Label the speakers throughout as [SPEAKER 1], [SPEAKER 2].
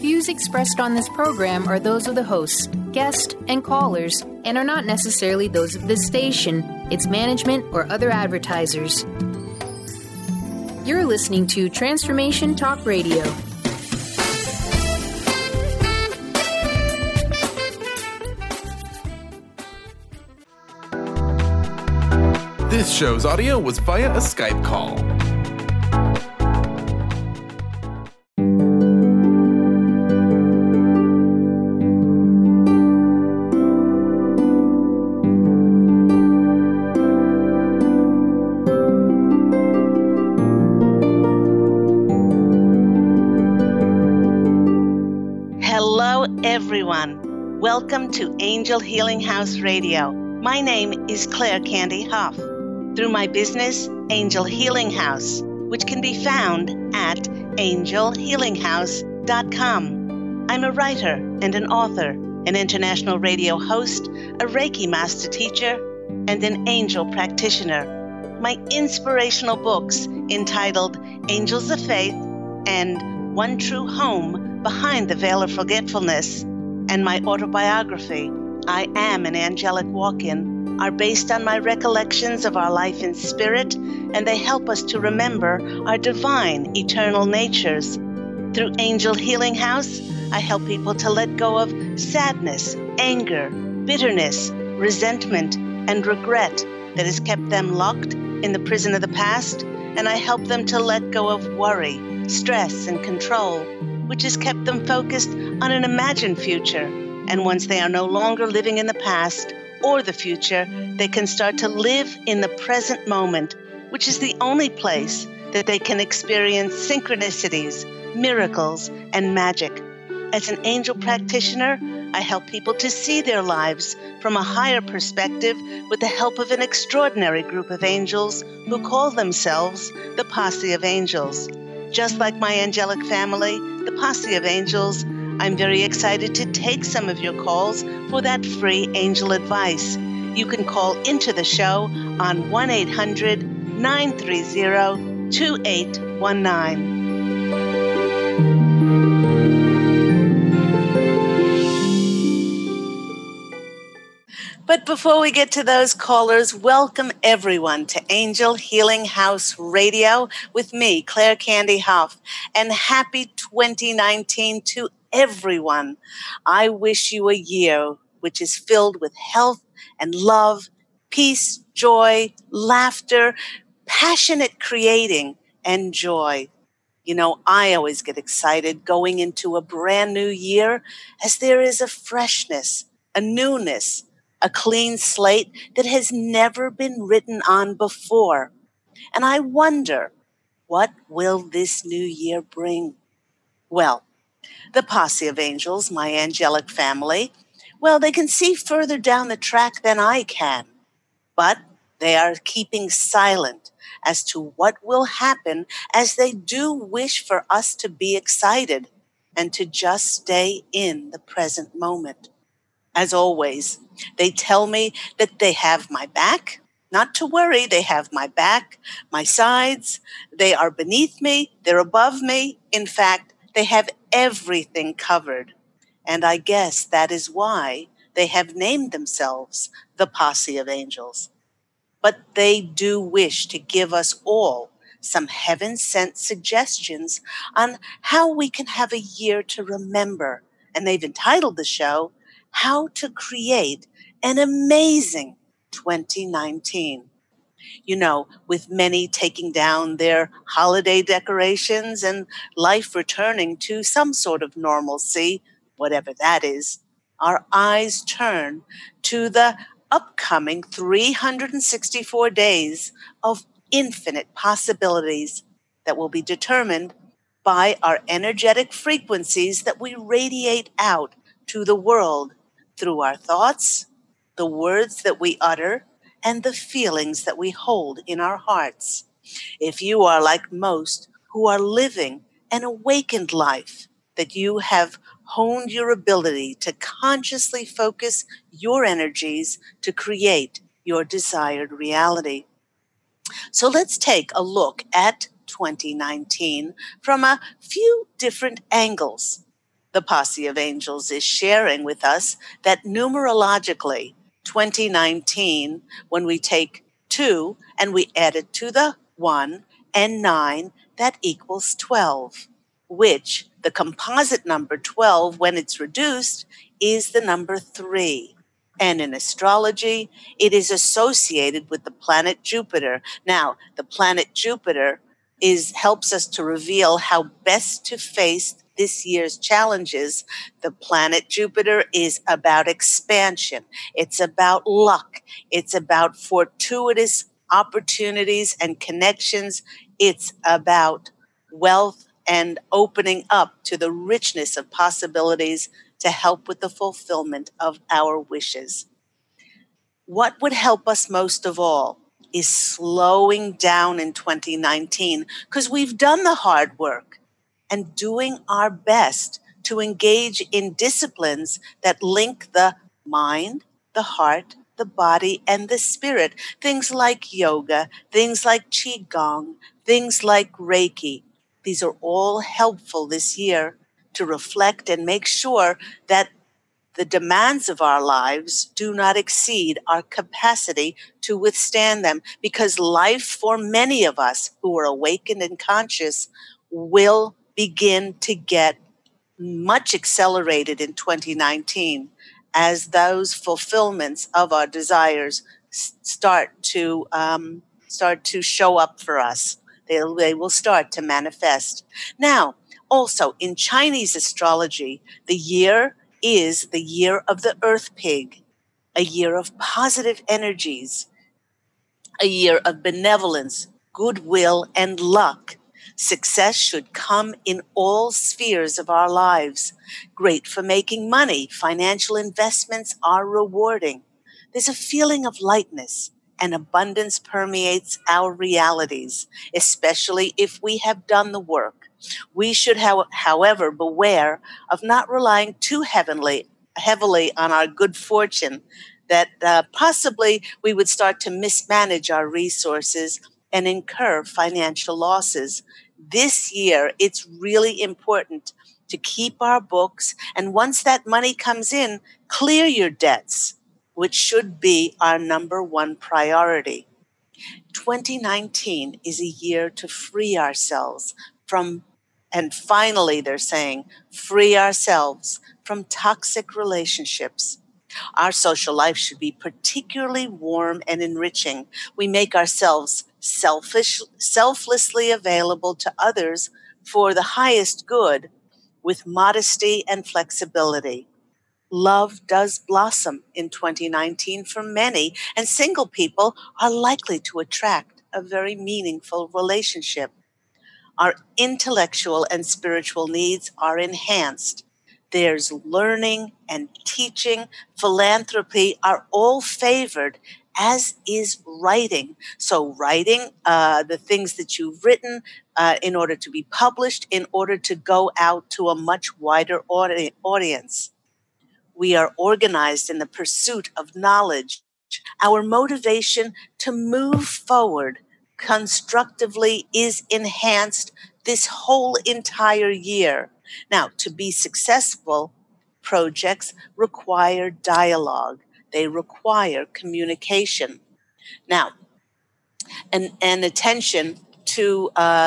[SPEAKER 1] views expressed on this program are those of the hosts, guests, and callers, and are not necessarily those of this station, its management, or other advertisers. You're listening to Transformation Talk Radio.
[SPEAKER 2] This show's audio was via a Skype call.
[SPEAKER 3] Hello, everyone. Welcome to Angel Healing House Radio. My name is Claire Candy Huff. Through my business, Angel Healing House, which can be found at angelhealinghouse.com. I'm a writer and an author, an international radio host, a Reiki master teacher, and an angel practitioner. My inspirational books entitled Angels of Faith and One True Home Behind the Veil of Forgetfulness, and my autobiography, I Am an Angelic Walk-In, are based on my recollections of our life in spirit, and they help us to remember our divine, eternal natures. Through Angel Healing House, I help people to let go of sadness, anger, bitterness, resentment, and regret that has kept them locked in the prison of the past, and I help them to let go of worry, stress, and control, which has kept them focused on an imagined future. And once they are no longer living in the past or the future, they can start to live in the present moment, which is the only place that they can experience synchronicities, miracles, and magic. As an angel practitioner, I help people to see their lives from a higher perspective with the help of an extraordinary group of angels who call themselves the Posse of Angels. Just like my angelic family, the Posse of Angels, I'm very excited to take some of your calls for that free angel advice. You can call into the show on 1-800-930-2819. But before we get to those callers, welcome everyone to Angel Healing House Radio with me, Claire Candy Huff, and happy 2019 to everyone. I wish you a year which is filled with health and love, peace, joy, laughter, passionate creating, and joy. You know, I always get excited going into a brand new year as there is a freshness, a newness, a clean slate that has never been written on before. And I wonder, what will this new year bring? Well, the Posse of Angels, my angelic family, well, they can see further down the track than I can, but they are keeping silent as to what will happen, as they do wish for us to be excited and to just stay in the present moment. As always, they tell me that they have my back. Not to worry, they have my back, my sides. They are beneath me. They're above me. In fact, they have everything covered. And I guess that is why they have named themselves the Posse of Angels. But they do wish to give us all some heaven-sent suggestions on how we can have a year to remember. And they've entitled the show, How to Create an Amazing 2019. You know, with many taking down their holiday decorations and life returning to some sort of normalcy, whatever that is, our eyes turn to the upcoming 364 days of infinite possibilities that will be determined by our energetic frequencies that we radiate out to the world through our thoughts, the words that we utter, and the feelings that we hold in our hearts. If you are like most who are living an awakened life, that you have honed your ability to consciously focus your energies to create your desired reality. So let's take a look at 2019 from a few different angles. the Posse of Angels is sharing with us that numerologically, 2019, when we take 2 and we add it to the 1 and 9, that equals 12, which the composite number 12, when it's reduced, is the number 3. And in astrology, it is associated with the planet Jupiter. Now, the planet Jupiter helps us to reveal how best to face this year's challenges. The planet Jupiter is about expansion. It's about luck. It's about fortuitous opportunities and connections. It's about wealth and opening up to the richness of possibilities to help with the fulfillment of our wishes. What would help us most of all is slowing down in 2019, because we've done the hard work, and doing our best to engage in disciplines that link the mind, the heart, the body, and the spirit. Things like yoga, things like Qigong, things like Reiki. These are all helpful this year to reflect and make sure that the demands of our lives do not exceed our capacity to withstand them, because life for many of us who are awakened and conscious will begin to get much accelerated in 2019 as those fulfillments of our desires start to show up for us. They will start to manifest. Now, also in Chinese astrology, the year is the year of the Earth Pig, a year of positive energies, a year of benevolence, goodwill, and luck. Success should come in all spheres of our lives. Great for making money. Financial investments are rewarding. There's a feeling of lightness, and abundance permeates our realities, especially if we have done the work. We should, however, beware of not relying too heavily on our good fortune, that possibly we would start to mismanage our resources and incur financial losses. This year, it's really important to keep our books, and once that money comes in, clear your debts, which should be our number one priority. 2019 is a year to free ourselves from, and finally they're saying, free ourselves from toxic relationships. Our social life should be particularly warm and enriching. We make ourselves selflessly available to others for the highest good with modesty and flexibility. Love does blossom in 2019 for many, and single people are likely to attract a very meaningful relationship. Our intellectual and spiritual needs are enhanced. There's learning and teaching, philanthropy are all favored, as is writing. So writing the things that you've written in order to be published, in order to go out to a much wider audience. We are organized in the pursuit of knowledge. Our motivation to move forward constructively is enhanced this whole entire year. Now, to be successful, projects require dialogue. They require communication. Now, and attention to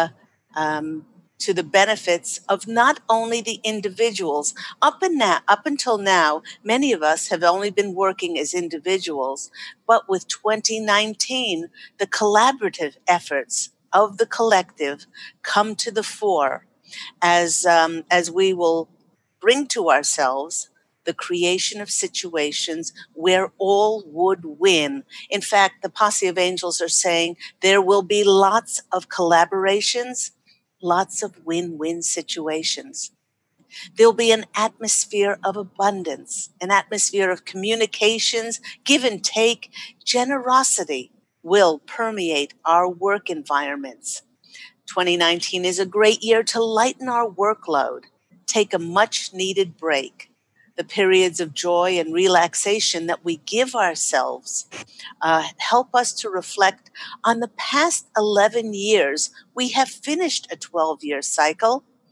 [SPEAKER 3] the benefits of not only the individuals. Up until now, many of us have only been working as individuals, but with 2019, the collaborative efforts of the collective come to the fore as we will bring to ourselves the creation of situations where all would win. In fact, the Posse of Angels are saying there will be lots of collaborations, lots of win-win situations. There'll be an atmosphere of abundance, an atmosphere of communications, give and take. Generosity will permeate our work environments. 2019 is a great year to lighten our workload, take a much-needed break. The periods of joy and relaxation that we give ourselves help us to reflect on the past 11 years. We have finished a 12-year cycle,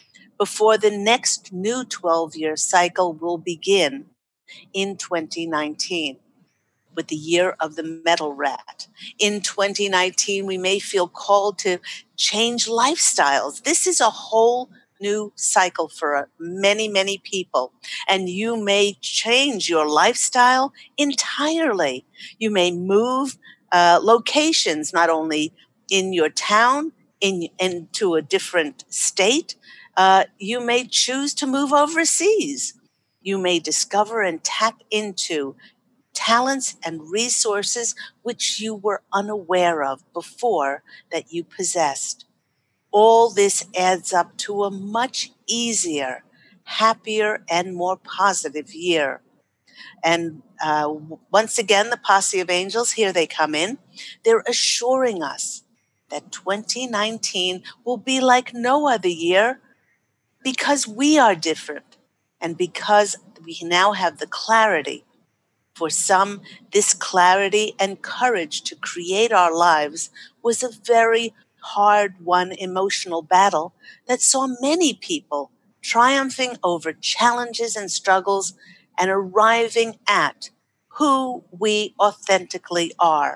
[SPEAKER 3] before the next new 12-year cycle will begin in 2019. With the year of the metal rat. In 2019, we may feel called to change lifestyles. This is a whole new cycle for many, many people. And you may change your lifestyle entirely. You may move locations, not only in your town, into a different state. You may choose to move overseas. You may discover and tap into talents and resources which you were unaware of before that you possessed. All this adds up to a much easier, happier, and more positive year. And once again, the posse of angels, here they come in. They're assuring us that 2019 will be like no other year because we are different and because we now have the clarity. For some, this clarity and courage to create our lives was a very hard-won emotional battle that saw many people triumphing over challenges and struggles and arriving at who we authentically are.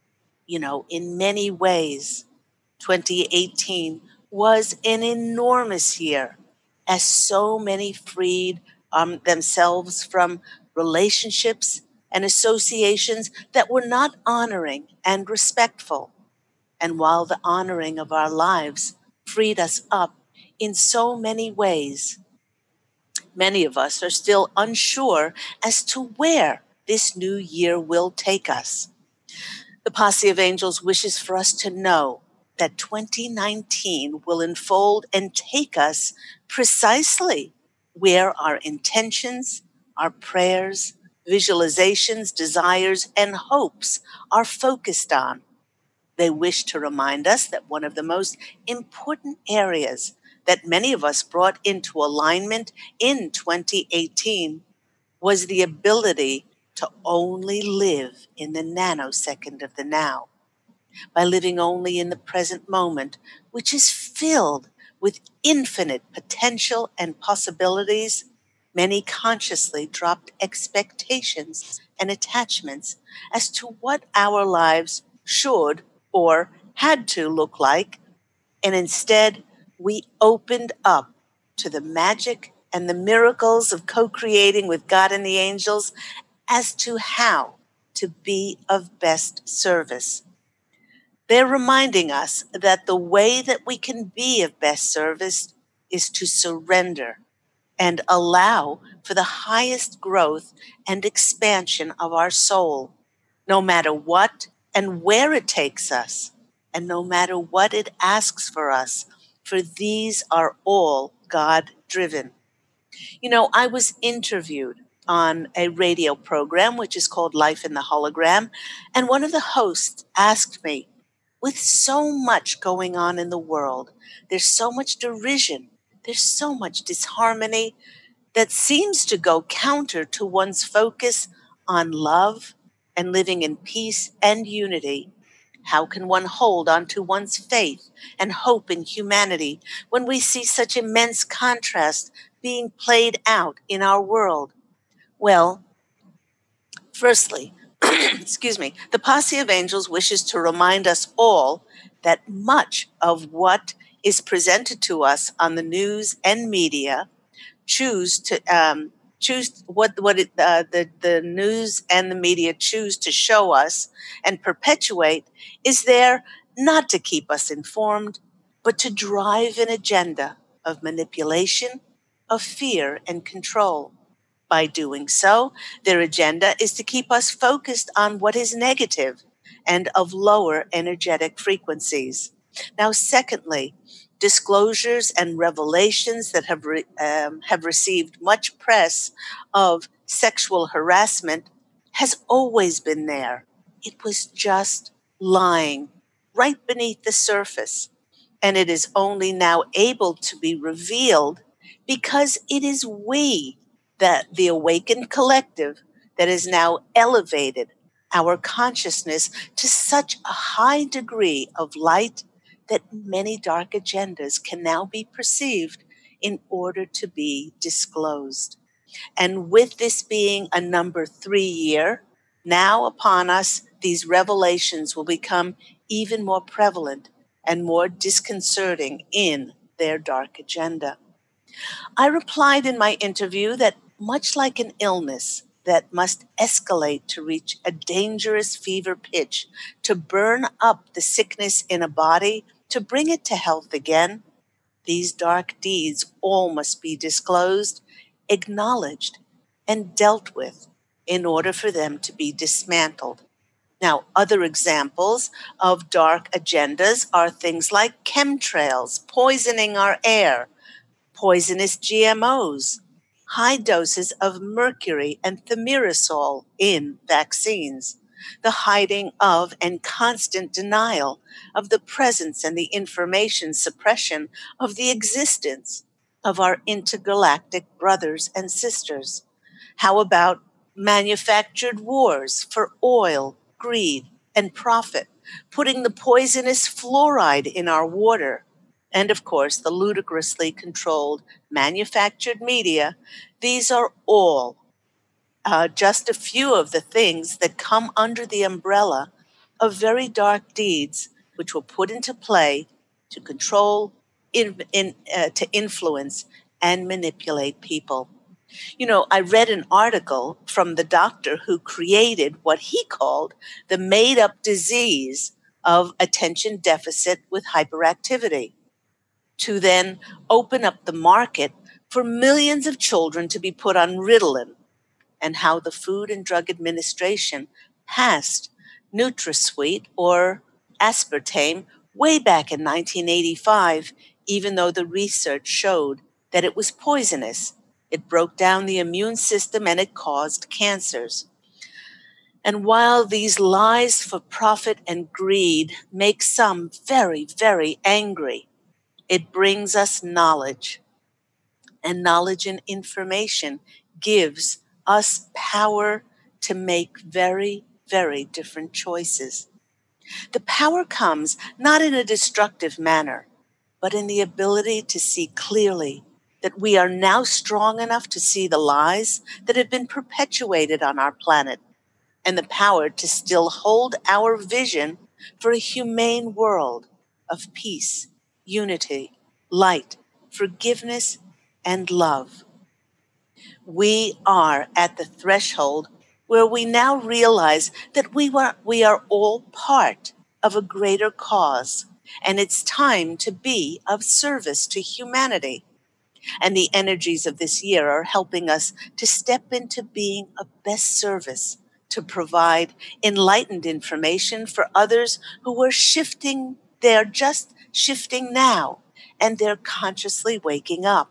[SPEAKER 3] In many ways, 2018 was an enormous year as so many freed themselves from relationships and associations that were not honoring and respectful. And while the honoring of our lives freed us up in so many ways, many of us are still unsure as to where this new year will take us. The posse of angels wishes for us to know that 2019 will unfold and take us precisely where our intentions, our prayers, visualizations, desires, and hopes are focused on. They wish to remind us that one of the most important areas that many of us brought into alignment in 2018 was the ability to only live in the nanosecond of the now. By living only in the present moment, which is filled with infinite potential and possibilities, many consciously dropped expectations and attachments as to what our lives should or had to look like, and instead we opened up to the magic and the miracles of co-creating with God and the angels as to how to be of best service. They're reminding us that the way that we can be of best service is to surrender and allow for the highest growth and expansion of our soul, no matter what and where it takes us, and no matter what it asks for us, for these are all God-driven. I was interviewed on a radio program, which is called Life in the Hologram, and one of the hosts asked me, with so much going on in the world, there's so much derision, there's so much disharmony that seems to go counter to one's focus on love and living in peace and unity. How can one hold on to one's faith and hope in humanity when we see such immense contrast being played out in our world? Well, firstly, the posse of angels wishes to remind us all that much of what is presented to us on the news and media choose what the news and the media choose to show us and perpetuate is there not to keep us informed, but to drive an agenda of manipulation, of fear and control. By doing so, their agenda is to keep us focused on what is negative and of lower energetic frequencies. Now, secondly, disclosures and revelations that have received much press of sexual harassment has always been there. It was just lying right beneath the surface, and it is only now able to be revealed because it is we, that the awakened collective, that is now elevated our consciousness to such a high degree of light that many dark agendas can now be perceived in order to be disclosed. And with this being a number 3 year, now upon us, these revelations will become even more prevalent and more disconcerting in their dark agenda. I replied in my interview that much like an illness that must escalate to reach a dangerous fever pitch, to burn up the sickness in a body, to bring it to health again, these dark deeds all must be disclosed, acknowledged, and dealt with in order for them to be dismantled. Now, other examples of dark agendas are things like chemtrails, poisoning our air, poisonous GMOs, high doses of mercury and thimerosal in vaccines, the hiding of and constant denial of the presence and the information suppression of the existence of our intergalactic brothers and sisters. How about manufactured wars for oil, greed, and profit, putting the poisonous fluoride in our water, and of course, the ludicrously controlled manufactured media? These are all just a few of the things that come under the umbrella of very dark deeds, which were put into play to control, to influence, and manipulate people. You know, I read an article from the doctor who created what he called the made-up disease of attention deficit with hyperactivity, to then open up the market for millions of children to be put on Ritalin, and how the Food and Drug Administration passed NutraSweet or aspartame way back in 1985, even though the research showed that it was poisonous. It broke down the immune system and it caused cancers. And while these lies for profit and greed make some very, very angry, it brings us knowledge. And knowledge and information gives us power to make very, very different choices. The power comes not in a destructive manner, but in the ability to see clearly that we are now strong enough to see the lies that have been perpetuated on our planet, and the power to still hold our vision for a humane world of peace, unity, light, forgiveness, and love. We are at the threshold where we now realize that we are all part of a greater cause, and it's time to be of service to humanity. And the energies of this year are helping us to step into being of best service, to provide enlightened information for others who are shifting. They're just shifting now, and they're consciously waking up.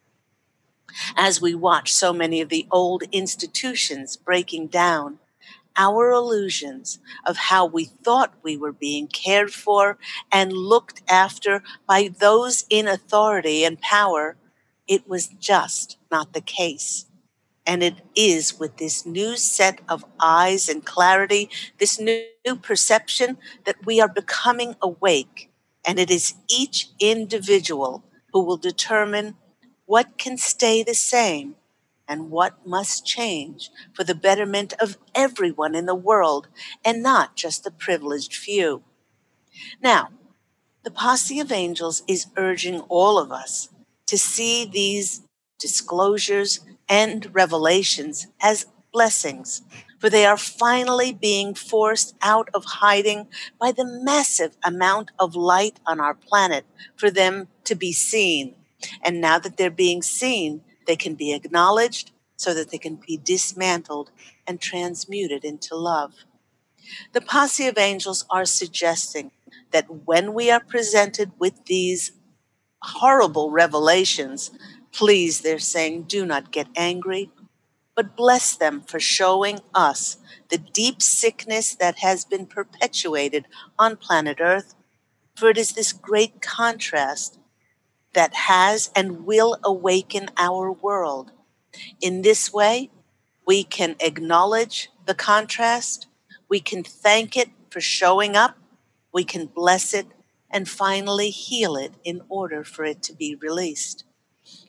[SPEAKER 3] As we watch so many of the old institutions breaking down, our illusions of how we thought we were being cared for and looked after by those in authority and power, it was just not the case. And it is with this new set of eyes and clarity, this new perception, that we are becoming awake. And it is each individual who will determine what can stay the same and what must change for the betterment of everyone in the world and not just the privileged few. Now, the Posse of Angels is urging all of us to see these disclosures and revelations as blessings, for they are finally being forced out of hiding by the massive amount of light on our planet for them to be seen. And now that they're being seen, they can be acknowledged so that they can be dismantled and transmuted into love. The Posse of Angels are suggesting that when we are presented with these horrible revelations, please, they're saying, do not get angry, but bless them for showing us the deep sickness that has been perpetuated on planet Earth. For it is this great contrast that has and will awaken our world. In this way, we can acknowledge the contrast, we can thank it for showing up, we can bless it, and finally heal it in order for it to be released.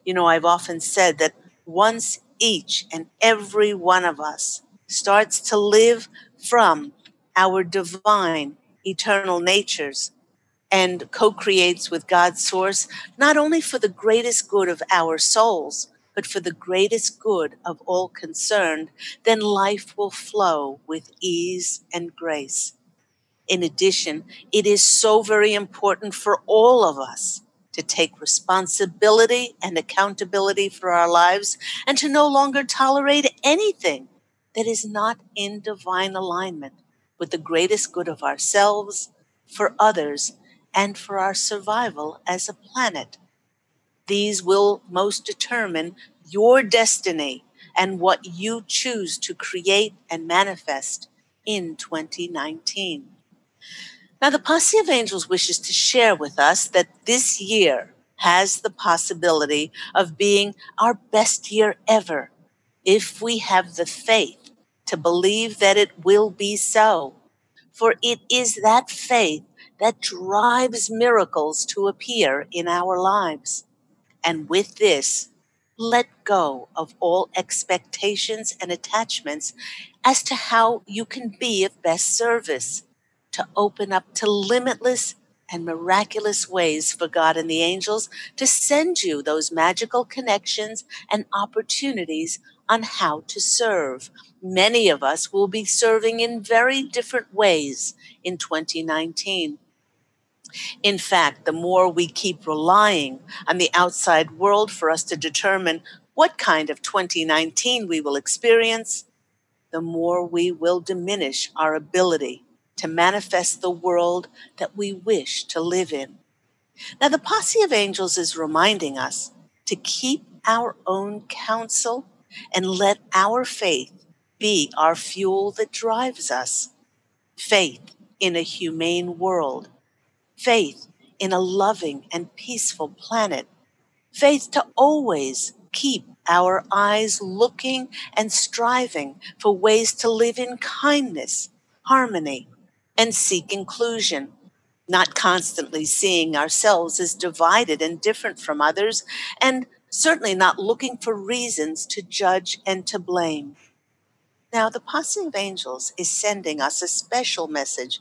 [SPEAKER 3] I've often said that once each and every one of us starts to live from our divine, eternal natures and co-creates with God's source, not only for the greatest good of our souls, but for the greatest good of all concerned, then life will flow with ease and grace. In addition, it is so very important for all of us to take responsibility and accountability for our lives and to no longer tolerate anything that is not in divine alignment with the greatest good of ourselves, for others, and for our survival as a planet. These will most determine your destiny and what you choose to create and manifest in 2019. Now, the Posse of Angels wishes to share with us that this year has the possibility of being our best year ever if we have the faith to believe that it will be so. For it is that faith that drives miracles to appear in our lives. And with this, let go of all expectations and attachments as to how you can be of best service, to open up to limitless and miraculous ways for God and the angels to send you those magical connections and opportunities on how to serve. Many of us will be serving in very different ways in 2019. In fact, the more we keep relying on the outside world for us to determine what kind of 2019 we will experience, the more we will diminish our ability to manifest the world that we wish to live in. Now, the Posse of Angels is reminding us to keep our own counsel and let our faith be our fuel that drives us. Faith in a humane world. Faith in a loving and peaceful planet. Faith to always keep our eyes looking and striving for ways to live in kindness, harmony, and seek inclusion, not constantly seeing ourselves as divided and different from others, and certainly not looking for reasons to judge and to blame. Now, the Posse of Angels is sending us a special message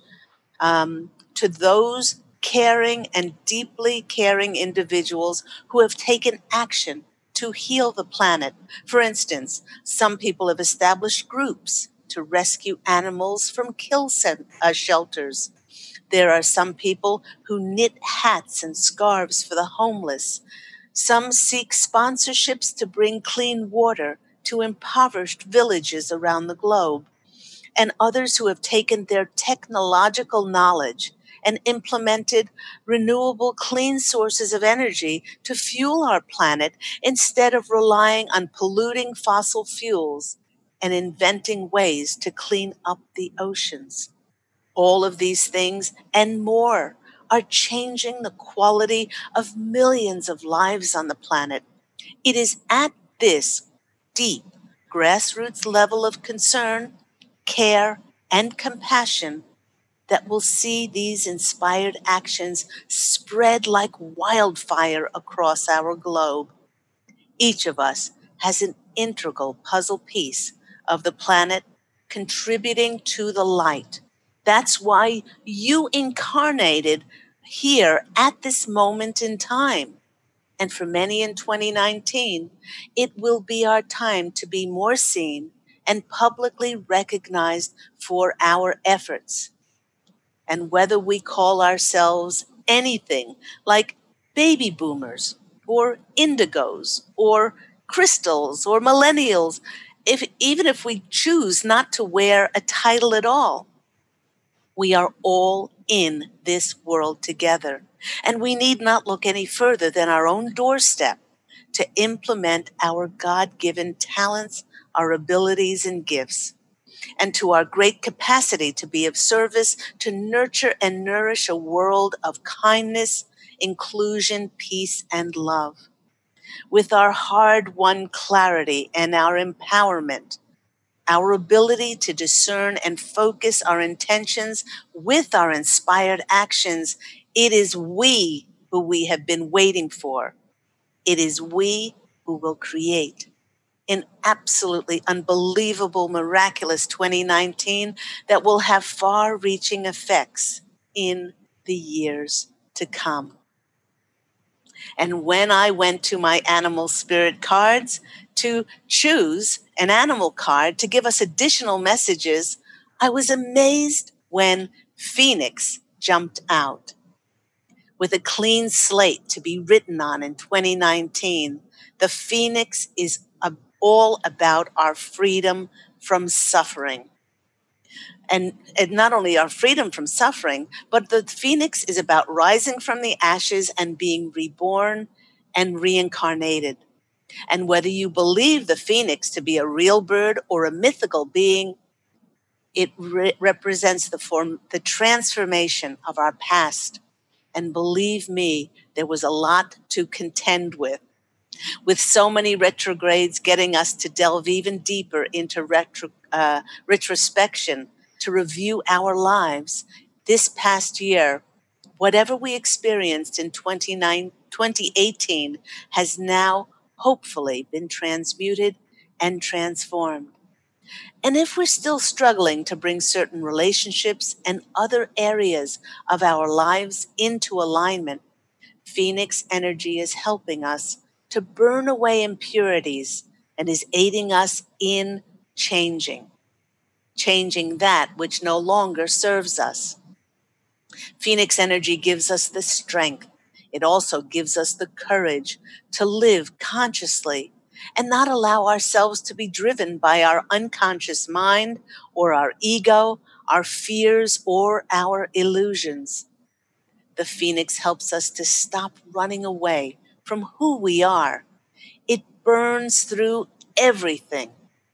[SPEAKER 3] to those caring and deeply caring individuals who have taken action to heal the planet. For instance, some people have established groups to rescue animals from kill shelters. There are some people who knit hats and scarves for the homeless. Some seek sponsorships to bring clean water to impoverished villages around the globe. And others who have taken their technological knowledge and implemented renewable, clean sources of energy to fuel our planet instead of relying on polluting fossil fuels and inventing ways to clean up the oceans. All of these things and more are changing the quality of millions of lives on the planet. It is at this deep, grassroots level of concern, care, and compassion that will see these inspired actions spread like wildfire across our globe. Each of us has an integral puzzle piece of the planet contributing to the light. That's why you incarnated here at this moment in time. And for many in 2019, it will be our time to be more seen and publicly recognized for our efforts. And whether we call ourselves anything like baby boomers or indigos or crystals or millennials, even if we choose not to wear a title at all, we are all in this world together. And we need not look any further than our own doorstep to implement our God-given talents, our abilities and gifts, and to our great capacity to be of service to nurture and nourish a world of kindness, inclusion, peace, and love. With our hard-won clarity and our empowerment, our ability to discern and focus our intentions with our inspired actions, it is we who we have been waiting for. It is we who will create an absolutely unbelievable, miraculous 2019 that will have far-reaching effects in the years to come. And when I went to my animal spirit cards to choose an animal card to give us additional messages, I was amazed when Phoenix jumped out. With a clean slate to be written on in 2019, the Phoenix is all about our freedom from suffering. And not only our freedom from suffering, but the Phoenix is about rising from the ashes and being reborn and reincarnated. And whether you believe the Phoenix to be a real bird or a mythical being, it represents the transformation of our past. And believe me, there was a lot to contend with. With so many retrogrades getting us to delve even deeper into retrospection, to review our lives, this past year, whatever we experienced in 2018 has now hopefully been transmuted and transformed. And if we're still struggling to bring certain relationships and other areas of our lives into alignment, Phoenix energy is helping us to burn away impurities and is aiding us in changing that which no longer serves us. Phoenix energy gives us the strength. It also gives us the courage to live consciously and not allow ourselves to be driven by our unconscious mind or our ego, our fears, or our illusions. The Phoenix helps us to stop running away from who we are. It burns through everything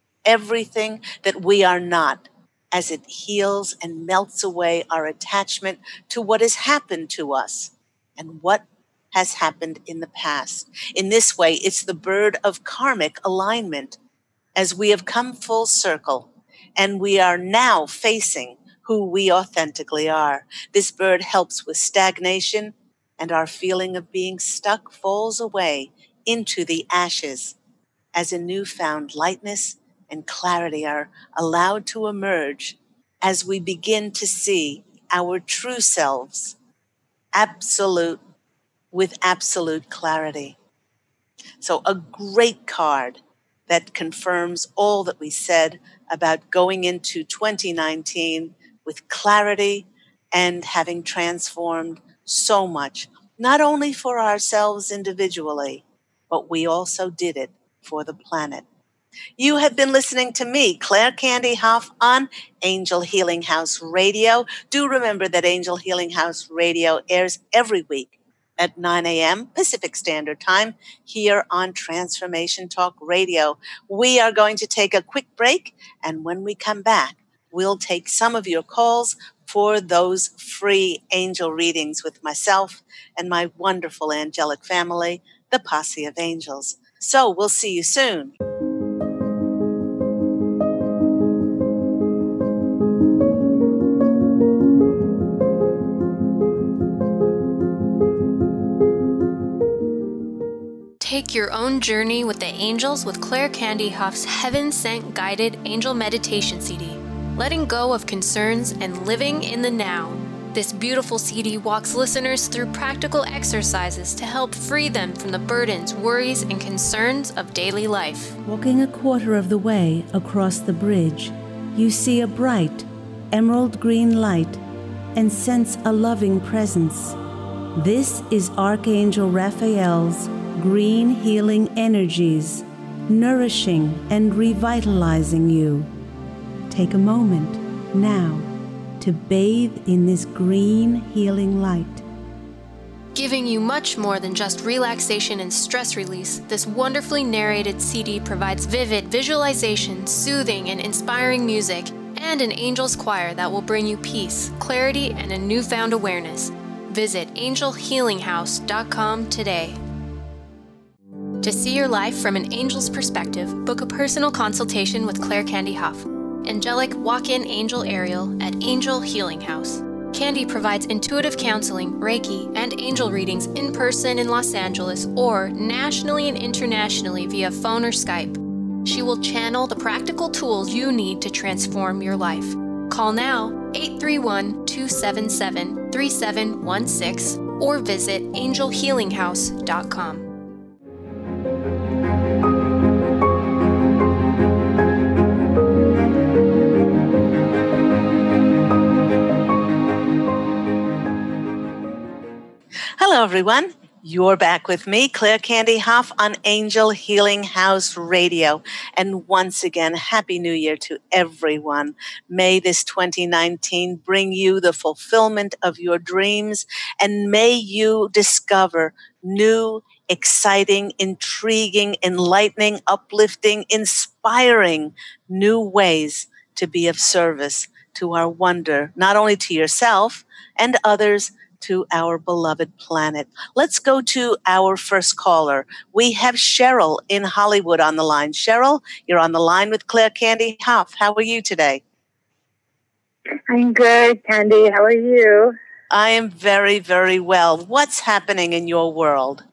[SPEAKER 3] that we are not, as it heals and melts away our attachment to what has happened to us and what has happened in the past. In this way, it's the bird of karmic alignment, as we have come full circle and we are now facing who we authentically are. This bird helps with stagnation, and our feeling of being stuck falls away into the ashes as a newfound lightness and clarity are allowed to emerge as we begin to see our true selves with absolute clarity. So a great card that confirms all that we said about going into 2019 with clarity and having transformed so much, not only for ourselves individually, but we also did it for the planet. You have been listening to me, Claire Candy Hough, on Angel Healing House Radio. Do remember that Angel Healing House Radio airs every week at 9 a.m. Pacific Standard Time here on Transformation Talk Radio. We are going to take a quick break, and when we come back, we'll take some of your calls for those free angel readings with myself and my wonderful angelic family, the Posse of Angels. So we'll see you soon.
[SPEAKER 1] Take your own journey with the angels with Claire Candy Hough's Heaven Sent Guided Angel Meditation CD, letting go of concerns and living in the now. This beautiful CD walks listeners through practical exercises to help free them from the burdens, worries, and concerns of daily life.
[SPEAKER 4] Walking a quarter of the way across the bridge, you see a bright, emerald green light and sense a loving presence. This is Archangel Raphael's green healing energies, nourishing and revitalizing you. Take a moment now to bathe in this green healing light.
[SPEAKER 1] Giving you much more than just relaxation and stress release, this wonderfully narrated CD provides vivid visualization, soothing and inspiring music, and an angel's choir that will bring you peace, clarity, and a newfound awareness. Visit angelhealinghouse.com today. To see your life from an angel's perspective, book a personal consultation with Claire Candy Hough, Angelic Walk-in Angel Ariel at Angel Healing House. Candy provides intuitive counseling, Reiki, and angel readings in person in Los Angeles or nationally and internationally via phone or Skype. She will channel the practical tools you need to transform your life. Call now 831-277-3716 or visit angelhealinghouse.com.
[SPEAKER 3] Hello, everyone. You're back with me, Claire Candy Hough, on Angel Healing House Radio. And once again, Happy New Year to everyone. May this 2019 bring you the fulfillment of your dreams, and may you discover new, exciting, intriguing, enlightening, uplifting, inspiring new ways to be of service to our wonder, not only to yourself and others, to our beloved planet. Let's go to our first caller. We have Cheryl in Hollywood on the line. Cheryl, you're on the line with Claire Candy Hough. How are you today?
[SPEAKER 5] I'm good, Candy. How are you?
[SPEAKER 3] I am very, very well. What's happening in your world?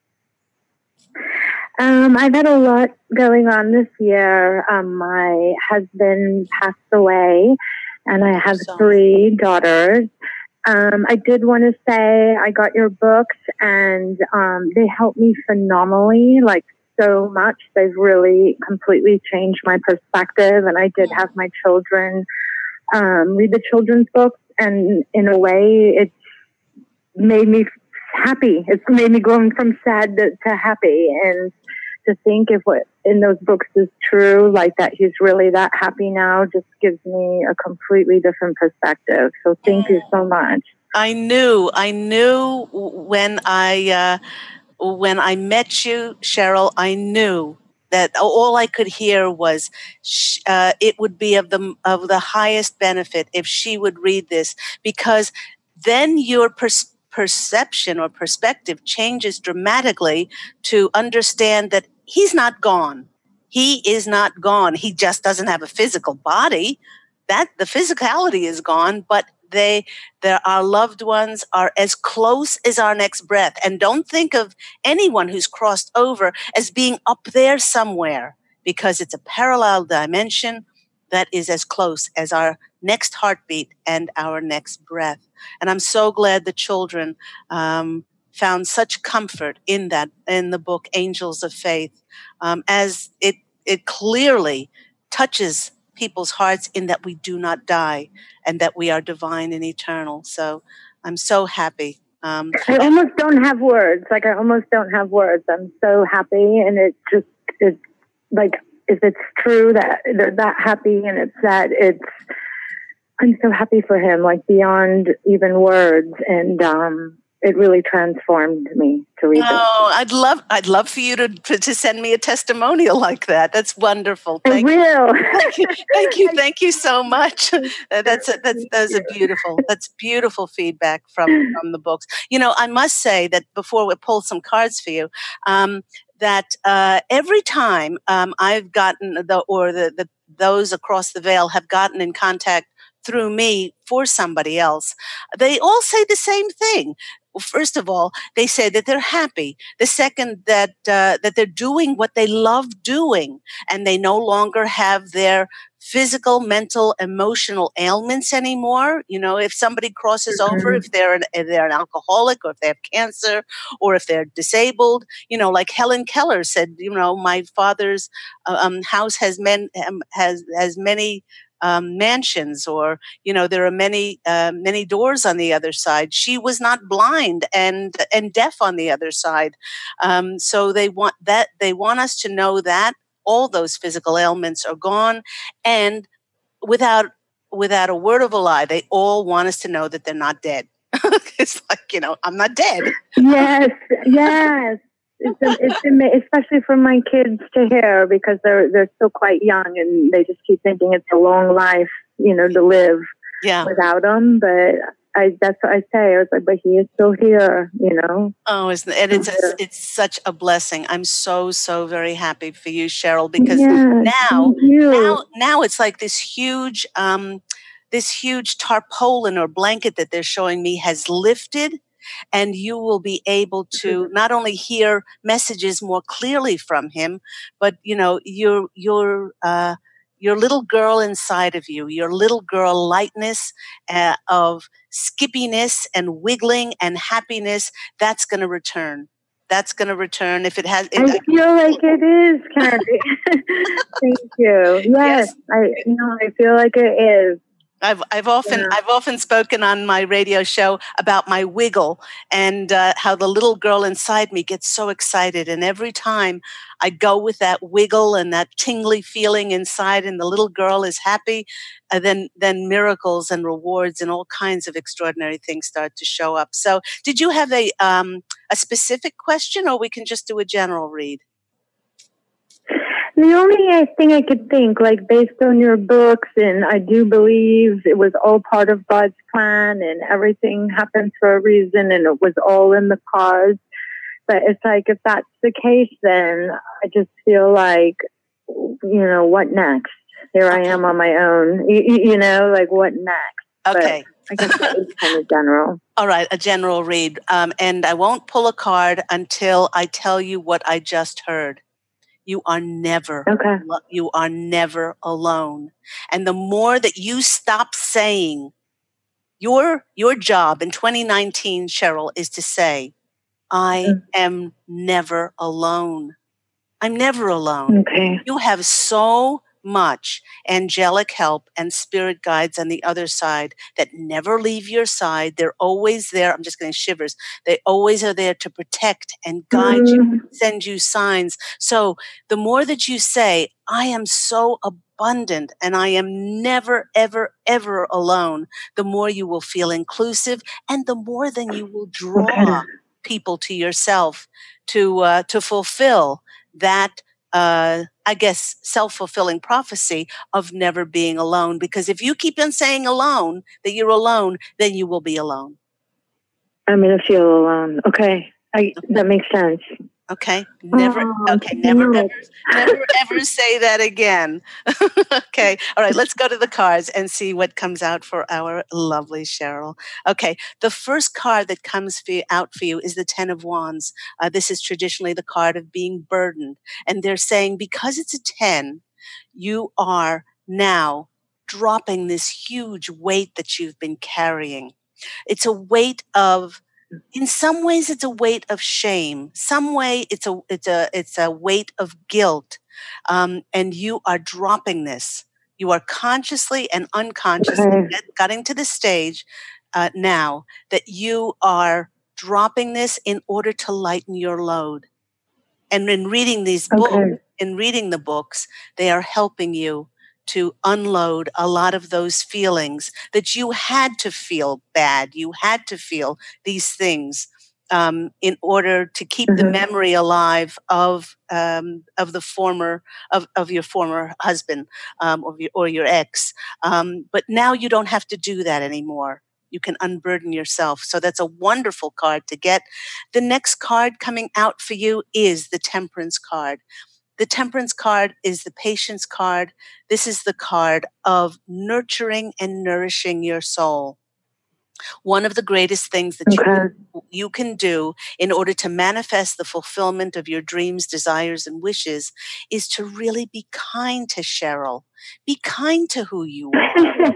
[SPEAKER 5] I've had a lot going on this year. My husband passed away, and I have 3 daughters. I did want to say I got your books, and they helped me phenomenally, like so much. They've really completely changed my perspective, and I did have my children read the children's books, and in a way, it made me happy. It's made me go from sad to happy, and to think if what in those books is true, like that he's really that happy now, just gives me a completely different perspective. So thank you so much.
[SPEAKER 3] I knew when I met you, Cheryl, I knew that all I could hear was it would be of the highest benefit if she would read this, because then your perception or perspective changes dramatically to understand that he's not gone. He is not gone. He just doesn't have a physical body. That the physicality is gone, but our loved ones are as close as our next breath. And don't think of anyone who's crossed over as being up there somewhere, because it's a parallel dimension that is as close as our next heartbeat and our next breath. And I'm so glad the children found such comfort in the book Angels of Faith, as it clearly touches people's hearts in that we do not die and that we are divine and eternal. So I'm so happy.
[SPEAKER 5] I almost don't have words. I'm so happy, and it's like, if it's true that they're that happy, and I'm so happy for him, like beyond even words. And it really transformed me to read this.
[SPEAKER 3] Oh, I'd love for you to send me a testimonial like that. That's wonderful.
[SPEAKER 5] Thank you.
[SPEAKER 3] Thank you so much. That's beautiful feedback from the books. You know, I must say that before we pull some cards for you, that every time I've gotten those across the veil have gotten in contact through me for somebody else, they all say the same thing. First of all, they say that they're happy. The second, that they're doing what they love doing, and they no longer have their physical, mental, emotional ailments anymore. You know, if somebody crosses over, if they're an alcoholic, or if they have cancer, or if they're disabled, you know, like Helen Keller said, you know, my father's house has many mansions, or, you know, there are many doors on the other side. She was not blind and deaf on the other side. So they want us to know that all those physical ailments are gone, and without a word of a lie, they all want us to know that they're not dead. It's like, you know, I'm not dead.
[SPEAKER 5] Yes. It's especially for my kids to hear, because they're still quite young, and they just keep thinking it's a long life, you know, to live without them. But that's what I say. I was like, but he is still here, you know.
[SPEAKER 3] Oh, it's such a blessing. I'm so very happy for you, Cheryl, because now it's like this huge this huge tarpaulin or blanket that they're showing me has lifted, and you will be able to not only hear messages more clearly from him, but your little girl inside of you, your little girl lightness of skippiness and wiggling and happiness, that's going to return. That's going to return if it has.
[SPEAKER 5] I feel like it is, Candy. Thank you. Yes, I feel like it is.
[SPEAKER 3] I've often spoken on my radio show about my wiggle and how the little girl inside me gets so excited, and every time I go with that wiggle and that tingly feeling inside, and the little girl is happy, then miracles and rewards and all kinds of extraordinary things start to show up. So, did you have a specific question, or we can just do a general read?
[SPEAKER 5] The only thing I could think, like based on your books, and I do believe it was all part of God's plan and everything happened for a reason and it was all in the cards. But it's like, if that's the case, then I just feel like, what next? Here I am on my own, like what next?
[SPEAKER 3] Okay.
[SPEAKER 5] But I guess that was kind of general.
[SPEAKER 3] All right, a general read. And I won't pull a card until I tell you what I just heard. You are never alone. And the more that you stop saying, your job in 2019, Cheryl, is to say, I am never alone. I'm never alone.
[SPEAKER 5] Okay.
[SPEAKER 3] You have so much angelic help and spirit guides on the other side that never leave your side. They're always there. I'm just getting shivers. They always are there to protect and guide you, send you signs. So the more that you say, I am so abundant and I am never, ever, ever alone, the more you will feel inclusive, and the more then you will draw people to yourself to fulfill that self-fulfilling prophecy of never being alone. Because if you keep on saying alone, that you're alone, then you will be alone.
[SPEAKER 5] I'm going to feel alone. Okay. That makes sense.
[SPEAKER 3] Okay. Never ever say that again. Okay. All right. Let's go to the cards and see what comes out for our lovely Cheryl. Okay. The first card that comes out for you is the 10 of Wands. This is traditionally the card of being burdened. And they're saying, because it's a 10, you are now dropping this huge weight that you've been carrying. It's a weight of, in some ways, it's a weight of shame. Some way, it's a weight of guilt, and you are dropping this. You are consciously and unconsciously getting to the stage now that you are dropping this in order to lighten your load. And in reading these books, in reading the books, they are helping you to unload a lot of those feelings that you had to feel bad. You had to feel these things in order to keep the memory alive of the former of your former husband or your ex. But now you don't have to do that anymore. You can unburden yourself. So that's a wonderful card to get. The next card coming out for you is the Temperance card. The Temperance card is the Patience card. This is the card of nurturing and nourishing your soul. One of the greatest things that you can do in order to manifest the fulfillment of your dreams, desires, and wishes is to really be kind to Cheryl. Be kind to who you are.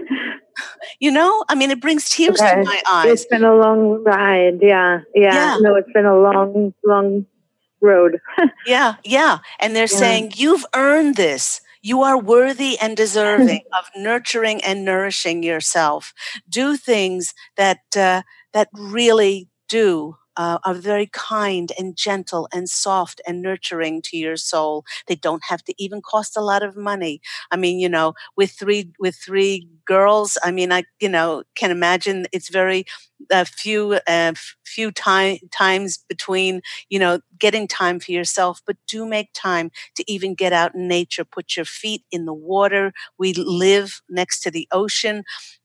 [SPEAKER 3] It brings tears to my eyes.
[SPEAKER 5] It's been a long ride. Yeah. No, it's been a long, long road.
[SPEAKER 3] Yeah. And they're saying, you've earned this. You are worthy and deserving of nurturing and nourishing yourself. Do things that really are very kind and gentle and soft and nurturing to your soul. They don't have to even cost a lot of money. I mean, with three girls, I mean, I can imagine it's very few times between getting time for yourself. But do make time to even get out in nature. Put your feet in the water. We live next to the ocean.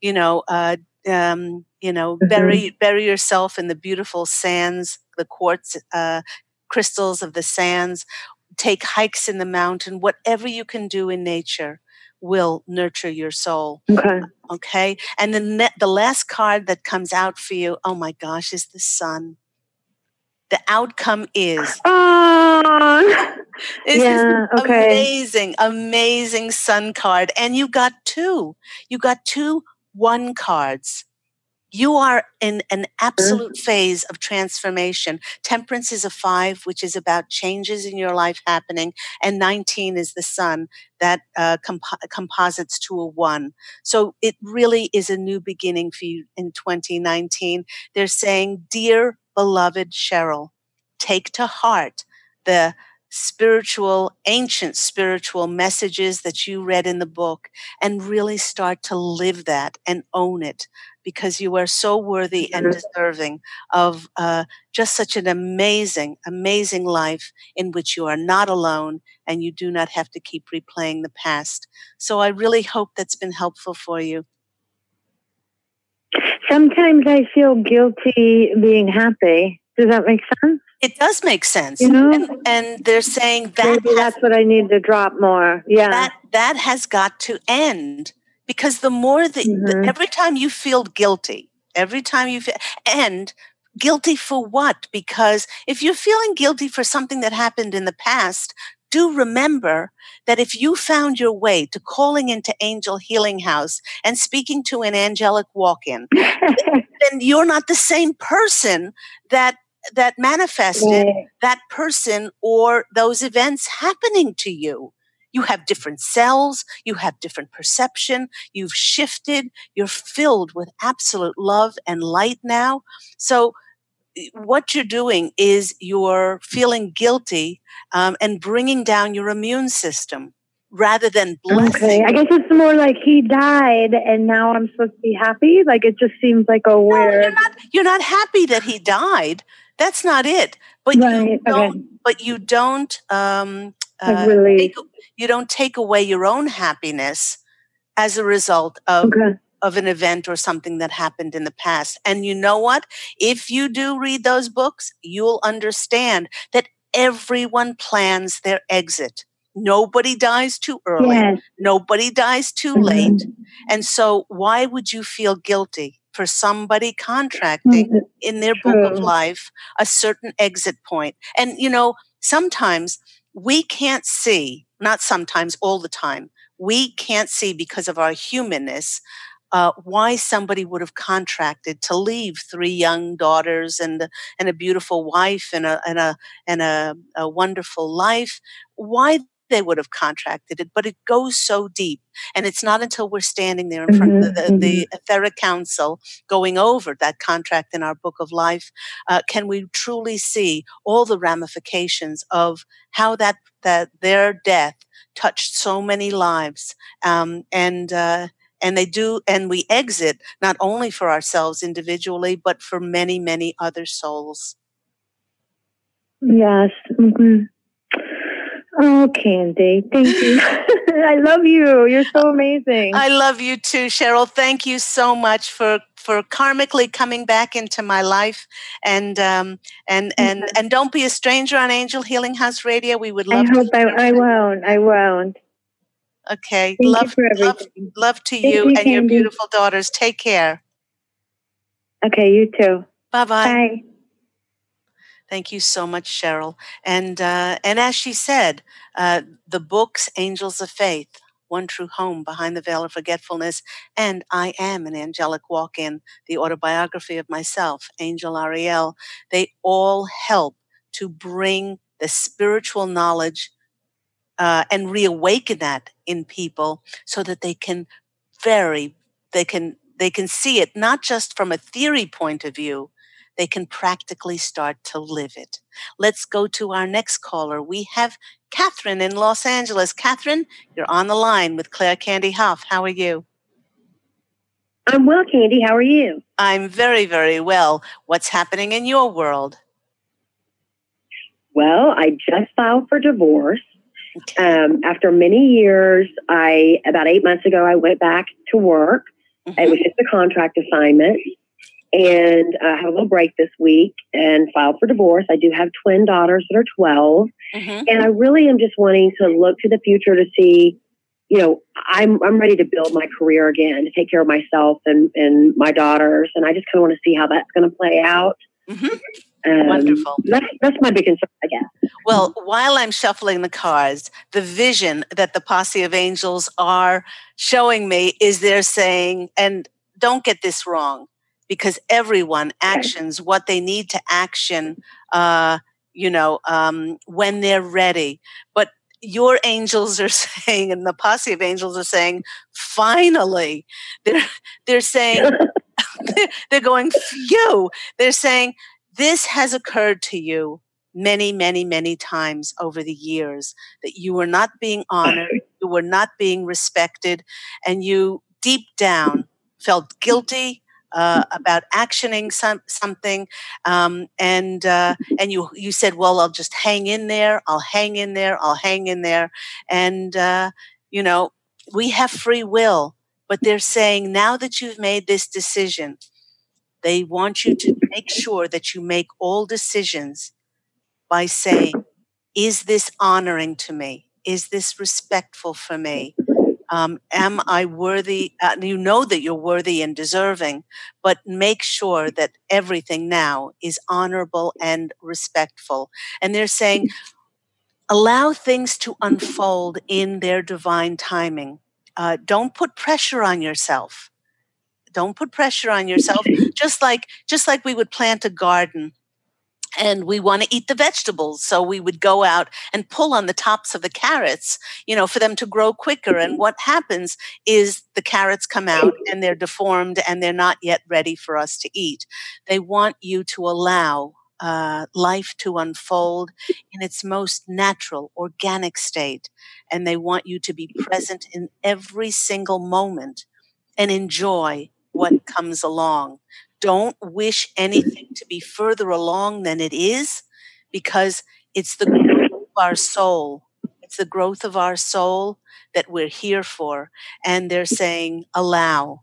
[SPEAKER 3] Bury yourself in the beautiful sands, the quartz crystals of the sands. Take hikes in the mountain. Whatever you can do in nature will nurture your soul.
[SPEAKER 5] Okay.
[SPEAKER 3] Okay. And the last card that comes out for you, oh my gosh, is the Sun. The outcome is this amazing, amazing Sun card. And you got two. You got 2 1 cards. You are in an absolute phase of transformation. Temperance is a 5, which is about changes in your life happening. And 19 is the Sun that composites to a 1. So it really is a new beginning for you in 2019. They're saying, dear beloved Cheryl, take to heart the ancient spiritual messages that you read in the book and really start to live that and own it, because you are so worthy and deserving of just such an amazing, amazing life in which you are not alone and you do not have to keep replaying the past. So I really hope that's been helpful for you.
[SPEAKER 5] Sometimes I feel guilty being happy. Does that make sense?
[SPEAKER 3] It does make sense.
[SPEAKER 5] You know?
[SPEAKER 3] And they're saying that
[SPEAKER 5] maybe that's what I need to drop more. Yeah.
[SPEAKER 3] That has got to end, because the more that every time you feel guilty, and guilty for what? Because if you're feeling guilty for something that happened in the past, do remember that if you found your way to calling into Angel Healing House and speaking to an angelic walk-in, then you're not the same person that manifested that person or those events happening to you. You have different cells, you have different perception, you've shifted, you're filled with absolute love and light now. So what you're doing is you're feeling guilty and bringing down your immune system rather than blessing.
[SPEAKER 5] Okay, I guess it's more like he died and now I'm supposed to be happy. Like it just seems like a weird.
[SPEAKER 3] No, you're not happy that he died. That's not it. But you don't you don't take away your own happiness as a result of an event or something that happened in the past. And you know what? If you do read those books, you'll understand that everyone plans their exit. Nobody dies too early. Yes. Nobody dies too late. And so why would you feel guilty for somebody contracting in their book of life a certain exit point? And, you know, sometimes we can't see, not sometimes, all the time, we can't see because of our humanness why somebody would have contracted to leave 3 young daughters and a beautiful wife and a wonderful life. Why they would have contracted it, but it goes so deep. And it's not until we're standing there in front of the etheric council going over that contract in our book of life, can we truly see all the ramifications of how that their death touched so many lives. And they do, and we exit not only for ourselves individually, but for many, many other souls.
[SPEAKER 5] Yes. Mm-hmm. Oh, Candy, thank you. I love you. You're so amazing.
[SPEAKER 3] I love you too, Cheryl. Thank you so much for karmically coming back into my life, and don't be a stranger on Angel Healing House Radio. We would love.
[SPEAKER 5] I won't.
[SPEAKER 3] Okay.
[SPEAKER 5] Thank you
[SPEAKER 3] love to you and your beautiful daughters. Take care.
[SPEAKER 5] Okay, you too.
[SPEAKER 3] Bye-bye.
[SPEAKER 5] Bye.
[SPEAKER 3] Thank you so much, Cheryl. And as she said, the books, Angels of Faith, One True Home, Behind the Veil of Forgetfulness, and I Am an Angelic Walk-In, the autobiography of myself, Angel Ariel, they all help to bring the spiritual knowledge and reawaken that in people so that they can see it not just from a theory point of view, they can practically start to live it. Let's go to our next caller. We have Catherine in Los Angeles. Catherine, you're on the line with Claire Candy Hough. How are you?
[SPEAKER 6] I'm well, Candy. How are you?
[SPEAKER 3] I'm very, very well. What's happening in your world?
[SPEAKER 6] Well, I just filed for divorce. Okay. After many years, about 8 months ago, I went back to work. Mm-hmm. It was just a contract assignment. And I had a little break this week and filed for divorce. I do have twin daughters that are 12. Mm-hmm. And I really am just wanting to look to the future to see I'm ready to build my career again, to take care of myself and my daughters. And I just kind of want to see how that's going to play out.
[SPEAKER 3] Mm-hmm. Wonderful.
[SPEAKER 6] That's my big concern, I guess.
[SPEAKER 3] Well, while I'm shuffling the cards, the vision that the posse of angels are showing me is they're saying, and don't get this wrong, because everyone actions what they need to action, when they're ready. But your angels are saying, and the posse of angels are saying, finally, they're saying, they're going, phew. They're saying, this has occurred to you many, many, many times over the years, that you were not being honored, you were not being respected, and you deep down felt guilty about actioning something, and you said, well, I'll just hang in there, I'll hang in there, and we have free will, but they're saying, now that you've made this decision, they want you to make sure that you make all decisions by saying, is this honoring to me? Is this respectful for me? Am I worthy? You know that you're worthy and deserving, but make sure that everything now is honorable and respectful. And they're saying, allow things to unfold in their divine timing. Don't put pressure on yourself. Don't put pressure on yourself. Just like we would plant a garden and we want to eat the vegetables. So we would go out and pull on the tops of the carrots, for them to grow quicker. And what happens is the carrots come out and they're deformed and they're not yet ready for us to eat. They want you to allow life to unfold in its most natural, organic state. And they want you to be present in every single moment and enjoy what comes along. Don't wish anything to be further along than it is, because it's the growth of our soul. It's the growth of our soul that we're here for. And they're saying, allow,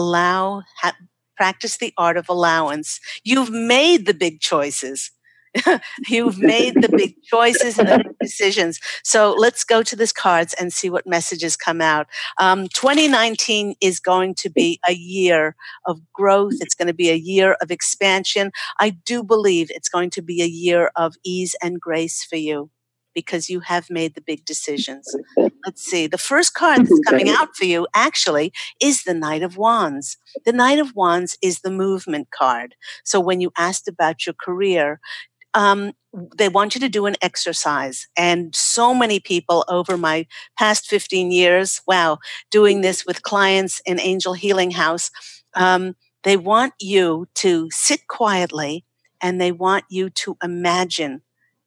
[SPEAKER 3] practice the art of allowance. You've made the big choices. You've made the big choices and the big decisions. So let's go to these cards and see what messages come out. 2019 is going to be a year of growth. It's going to be a year of expansion. I do believe it's going to be a year of ease and grace for you, because you have made the big decisions. Let's see. The first card that's coming out for you actually is the Knight of Wands. The Knight of Wands is the movement card. So when you asked about your career, they want you to do an exercise. And so many people over my past 15 years, doing this with clients in Angel Healing House, they want you to sit quietly and they want you to imagine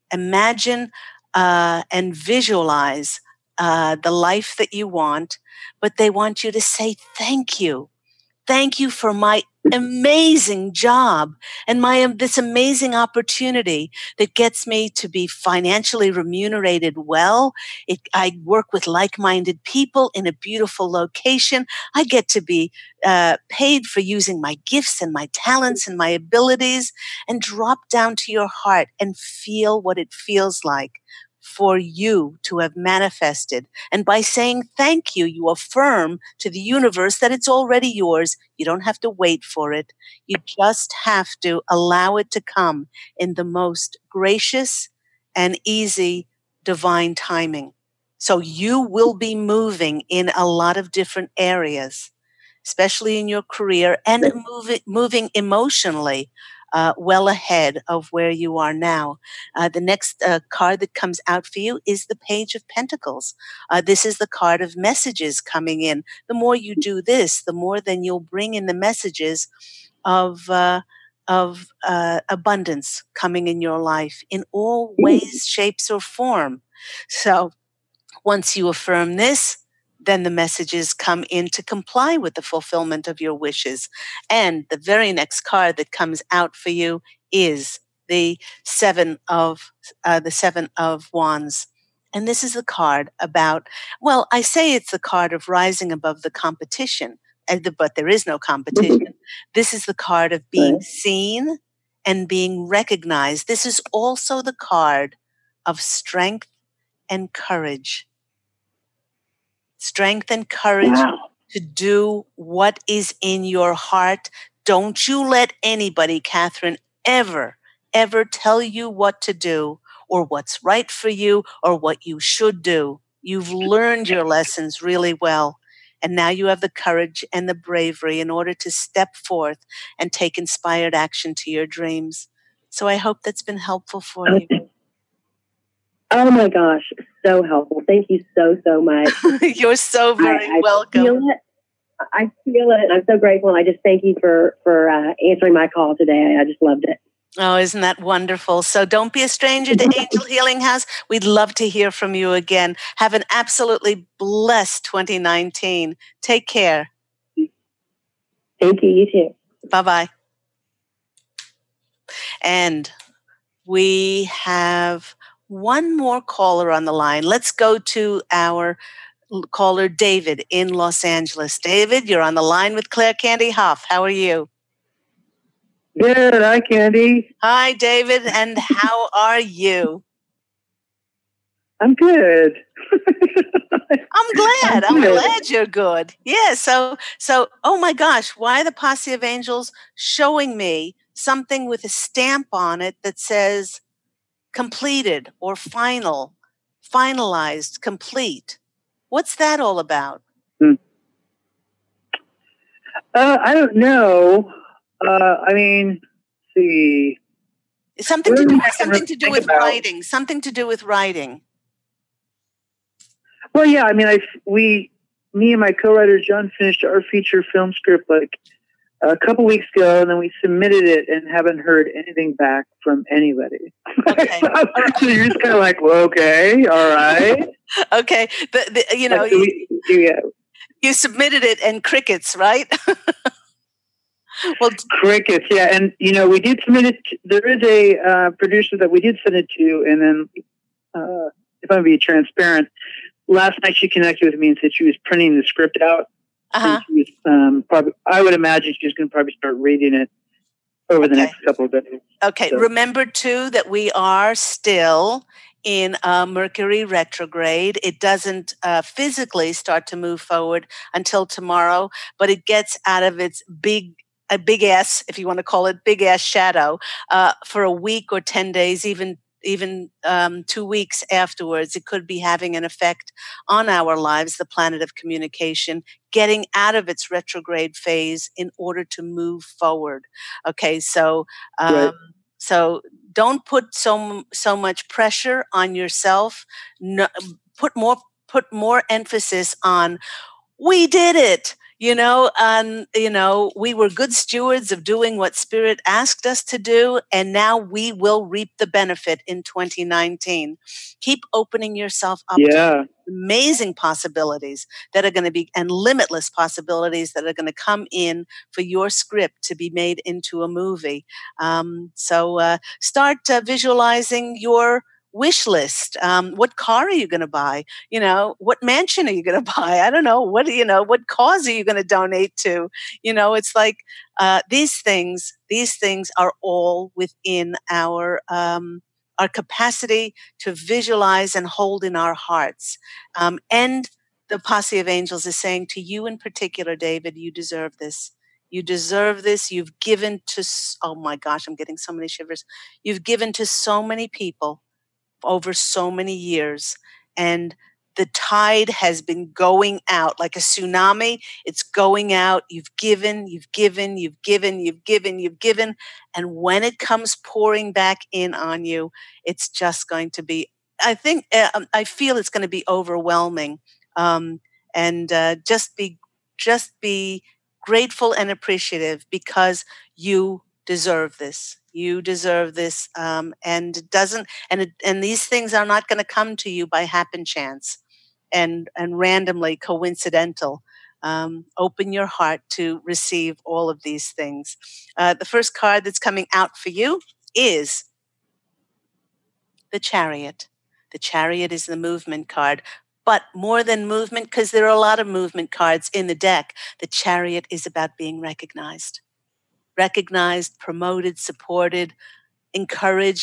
[SPEAKER 3] and visualize the life that you want, but they want you to say thank you. Thank you for my amazing job and this amazing opportunity that gets me to be financially remunerated well. I work with like-minded people in a beautiful location. I get to be paid for using my gifts and my talents and my abilities, and drop down to your heart and feel what it feels like for you to have manifested. And by saying thank you, you affirm to the universe that it's already yours. You don't have to wait for it. You just have to allow it to come in the most gracious and easy divine timing. So you will be moving in a lot of different areas, especially in your career, and moving emotionally well ahead of where you are now. The next card that comes out for you is the Page of Pentacles. This is the card of messages coming in. The more you do this, the more then you'll bring in the messages of abundance coming in your life in all ways, shapes, or form. So once you affirm this, then the messages come in to comply with the fulfillment of your wishes. And the very next card that comes out for you is the Seven of Wands. And this is the card about, I say it's the card of rising above the competition, but there is no competition. This is the card of being seen and being recognized. This is also the card of strength and courage. strength and courage to do what is in your heart. Don't you let anybody, Catherine, ever tell you what to do or what's right for you or what you should do. You've learned your lessons really well. And now you have the courage and the bravery in order to step forth and take inspired action to your dreams. So I hope that's been helpful for you.
[SPEAKER 6] Oh my gosh, so helpful. Thank you so much.
[SPEAKER 3] You're so very welcome.
[SPEAKER 6] I feel it. I'm so grateful. I just thank you for answering my call today. I just loved it.
[SPEAKER 3] Oh, isn't that wonderful? So don't be a stranger to Angel Healing House. We'd love to hear from you again. Have an absolutely blessed 2019. Take care.
[SPEAKER 6] Thank you. You too.
[SPEAKER 3] Bye-bye. And we have one more caller on the line. Let's go to our caller, David, in Los Angeles. David, you're on the line with Claire Candy Hough. How are you?
[SPEAKER 7] Good. Hi, Candy.
[SPEAKER 3] Hi, David. And how are you?
[SPEAKER 7] I'm good.
[SPEAKER 3] I'm glad you're good. Yeah. So, oh my gosh, why the Posse of Angels showing me something with a stamp on it that says completed or finalized, complete. What's that all about?
[SPEAKER 7] I don't know. I mean, see.
[SPEAKER 3] Something to do with writing. Something to do with writing.
[SPEAKER 7] Well, yeah. I mean, me and my co-writer John finished our feature film script like a couple weeks ago, and then we submitted it and haven't heard anything back from anybody.
[SPEAKER 3] Okay.
[SPEAKER 7] So you're just kind of like, well, okay, all right.
[SPEAKER 3] Okay. You submitted it and crickets, right?
[SPEAKER 7] Well, crickets, yeah. And, we did submit it. There is a producer that we did send it to. And then, if I'm being transparent, last night she connected with me and said she was printing the script out.
[SPEAKER 3] Uh-huh.
[SPEAKER 7] She was, I would imagine she's going to probably start reading it over the next couple of days.
[SPEAKER 3] Okay. So. Remember, too, that we are still in Mercury retrograde. It doesn't physically start to move forward until tomorrow, but it gets out of its a big ass, if you want to call it big ass shadow, for a week or 10 days, even 2 weeks afterwards. It could be having an effect on our lives, the planet of communication, getting out of its retrograde phase in order to move forward. Okay, so
[SPEAKER 7] right.
[SPEAKER 3] So don't put so much pressure on yourself. No, put more emphasis on we did it. We were good stewards of doing what Spirit asked us to do, and now we will reap the benefit in 2019. Keep opening yourself up to amazing possibilities that are going to be, and limitless possibilities that are going to come in for your script to be made into a movie. So start visualizing your wish list. What car are you going to buy? What mansion are you going to buy? I don't know. What cause are you going to donate to? It's like these things are all within our capacity to visualize and hold in our hearts. And the Posse of Angels is saying to you in particular, David, you deserve this. You deserve this. You've given to, oh my gosh, I'm getting so many shivers. You've given to so many people over so many years, and the tide has been going out like a tsunami. It's going out. You've given, and when it comes pouring back in on you, it's just going to be, I feel it's going to be overwhelming. Just be grateful and appreciative, because you deserve this. You deserve this, and it doesn't. And these things are not going to come to you by happen chance, and randomly coincidental. Open your heart to receive all of these things. The first card that's coming out for you is the Chariot. The Chariot is the movement card. But more than movement, because there are a lot of movement cards in the deck, the Chariot is about being recognized, promoted, supported, encouraged.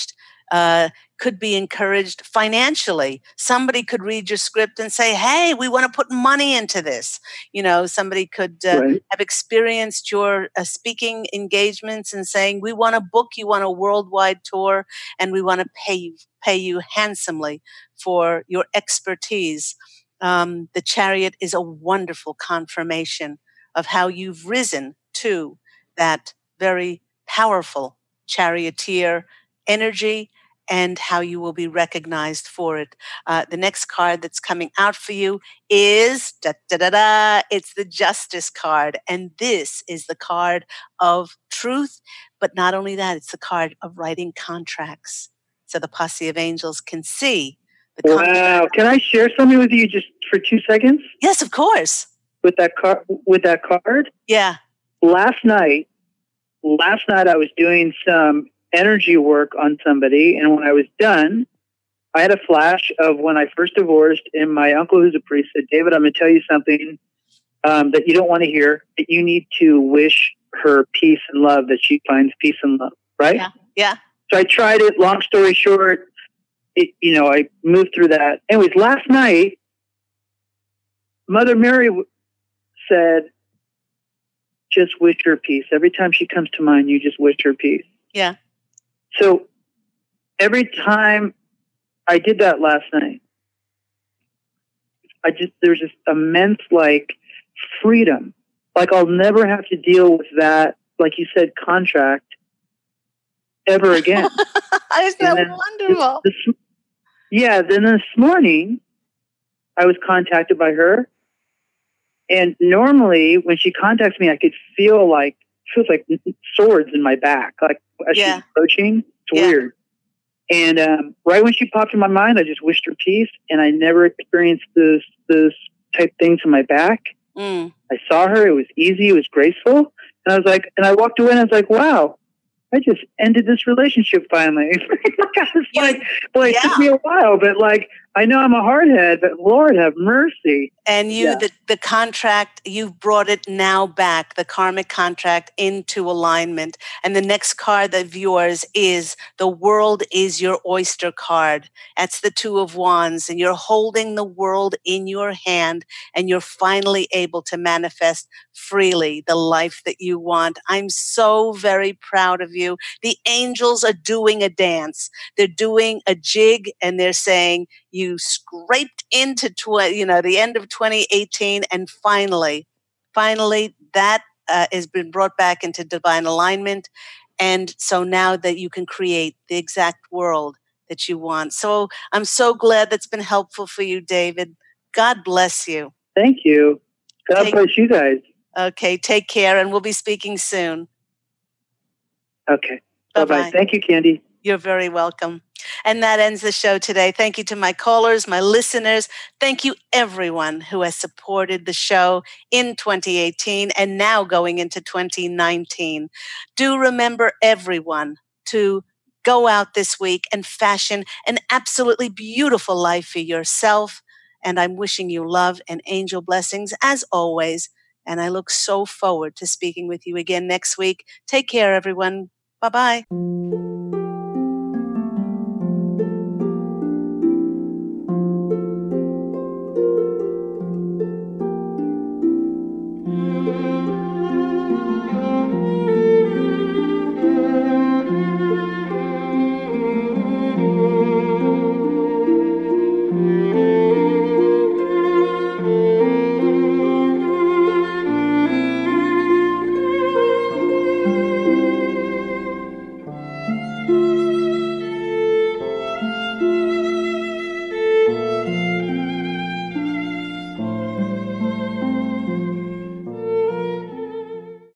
[SPEAKER 3] could be encouraged financially. Somebody could read your script and say, hey, we want to put money into this. Somebody could
[SPEAKER 7] Right.
[SPEAKER 3] have experienced your speaking engagements and saying, we want to book you on a worldwide tour and we want to pay you handsomely for your expertise. The Chariot is a wonderful confirmation of how you've risen to that very powerful charioteer energy and how you will be recognized for it. The next card that's coming out for you is, it's the Justice card. And this is the card of truth. But not only that, it's the card of writing contracts. So the posse of angels can see the contract.
[SPEAKER 7] Wow. Can I share something with you just for 2 seconds?
[SPEAKER 3] Yes, of course.
[SPEAKER 7] With that card?
[SPEAKER 3] Yeah.
[SPEAKER 7] Last night I was doing some energy work on somebody, and when I was done, I had a flash of when I first divorced, and my uncle, who's a priest, said, David, I'm going to tell you something that you don't want to hear, that you need to wish her peace and love, that she finds peace and love, right?
[SPEAKER 3] Yeah.
[SPEAKER 7] So I tried it. Long story short, I moved through that. Anyways, last night, Mother Mary said, just wish her peace. Every time she comes to mind, you just wish her peace.
[SPEAKER 3] Yeah.
[SPEAKER 7] So every time I did that last night, there's this immense freedom. I'll never have to deal with that, like you said, contract ever again.
[SPEAKER 3] Isn't that wonderful?
[SPEAKER 7] Then this morning I was contacted by her. And normally when she contacts me, I could feels like swords in my back, as she's approaching. It's weird. And right when she popped in my mind, I just wished her peace, and I never experienced those type things in my back. I saw her; it was easy, it was graceful, and I was like, and I walked away, and I was like, wow, I just ended this relationship finally. It took me a while, but I know I'm a hardhead, but Lord have mercy.
[SPEAKER 3] And the contract, you've brought it now back, the karmic contract, into alignment. And the next card of yours is the world is your oyster card. That's the Two of Wands. And you're holding the world in your hand, and you're finally able to manifest freely the life that you want. I'm so very proud of you. The angels are doing a dance. They're doing a jig, and they're saying, you scraped into the end of 2018, and finally that has been brought back into divine alignment. And so now that you can create the exact world that you want. So I'm so glad that's been helpful for you, David. God bless you.
[SPEAKER 7] Thank you. God bless you guys.
[SPEAKER 3] Okay, take care, and we'll be speaking soon.
[SPEAKER 7] Okay.
[SPEAKER 3] Bye-bye.
[SPEAKER 7] Bye-bye. Thank you, Candy.
[SPEAKER 3] You're very welcome. And that ends the show today. Thank you to my callers, my listeners. Thank you, everyone who has supported the show in 2018 and now going into 2019. Do remember, everyone, to go out this week and fashion an absolutely beautiful life for yourself. And I'm wishing you love and angel blessings as always. And I look so forward to speaking with you again next week. Take care, everyone. Bye-bye.